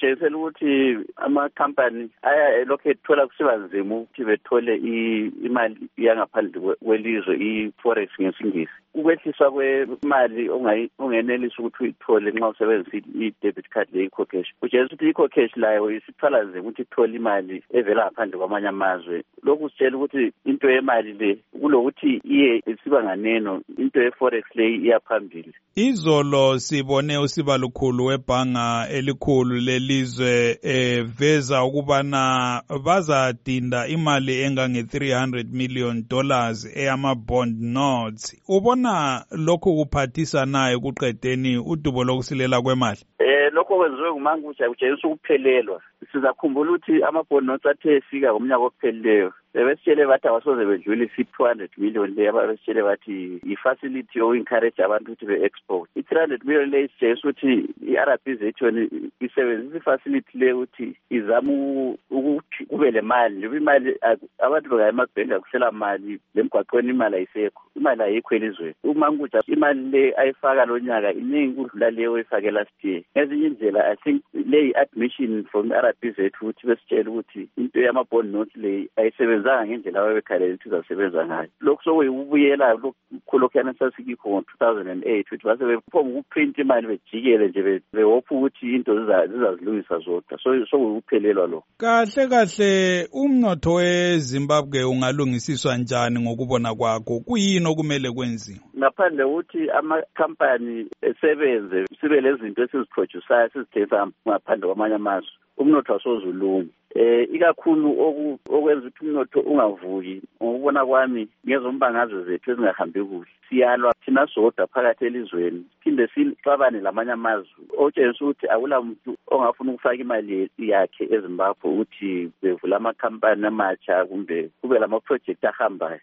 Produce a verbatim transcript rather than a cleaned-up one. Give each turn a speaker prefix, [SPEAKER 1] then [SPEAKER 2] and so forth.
[SPEAKER 1] kutshengisela ukuthi ama-company aya elokhu ethola kusiba nzima ukuthi bethole imali yangaphandle kwelizwe, i-forex ngesingisi. Ukwehliswa kwemali ongenelisa ukuthi uyithole nxa usebenzisa i-debit card le-ecocash. Kutshengisa ukuthi i-ecocash layo isithwala nzima ukuthi ithole imali evela ngaphandle kwamanye amazwe. Lokhu sitshela ukuthi into yemali le kulokuthi iye isiba nganeno, into ye-forex le iyaphambili.
[SPEAKER 2] Izolo sibone usibalukhulu webhanga elikhulu lelizwe eveza ukubana bazadinda imali engange three hundred million dollars eyama-bond notes. Ubona lokhu kuphathisa naye kuqedeni udubo lokusilela kwemali?
[SPEAKER 1] Eh lokho kwenziwe nguMangutshane kutshengisa ukuphelelwa. Sizakhumbula ukuthi ama-bond notes athe efika ngomnyaka ophelileyo bebesitshele bathi abasoze bedlulise i-two hundred million le ababesitshele bathi i-facility yo-encourage abantu ukuthi be-export. I-three hundred million le isitshengisa ukuthi i-R B Z yona isebenzisa i-facility le ukuthi izama ukuthi kube le mali. Njengoba imali abantu bengaya emabhenki akuhlela mali, lemgwaqweni imali ayisekho, imali ayikho elizweni. uMangutshane imali le ayifaka lo nyaka iningi kudlula leyo oyifake last year. Ngezinye indlela I think le admission from R B Z ukuthi besitshele ukuthi into yama-bond notes le ayisebenzanga ngendlela ababekhalela ukuthi izasebenza ngayo. Lokhu sokuyibuyela lokhulokhuyana sasikikho ngo-two thousand eight ukuthi base bephonga ukuprinta imali bejikele nje behopha ukuthi into zizazilungisa zodwa. So sokuyikuphelelwa lo.
[SPEAKER 2] Kahle kahle umnotho weZimbabwe ungalungisiswa njani ngokubona kwakho? Kuyini okumele kwenziwe?
[SPEAKER 1] Ngaphandle ukuthi ama-company esebenze sibe lezinto esiziprodusayo sizithengisa ngaphandle kwamanye amazwe, umnotho awusozulunga. Eh ikakhulu okwenza ukuthi umnotho ungavuki ngokubona kwami ngezombangazwe zethu ezingahambi kuhle. Siyalwa thina sodwa phakathi elizweni, phinde sixabane lamanye amazwe. Otshengisa ukuthi akula muntu ongafuna ukufaka imali yakhe eZimbabwe ukuthi bevula ama-company amatsha kumbe kube lama-project ahambayo.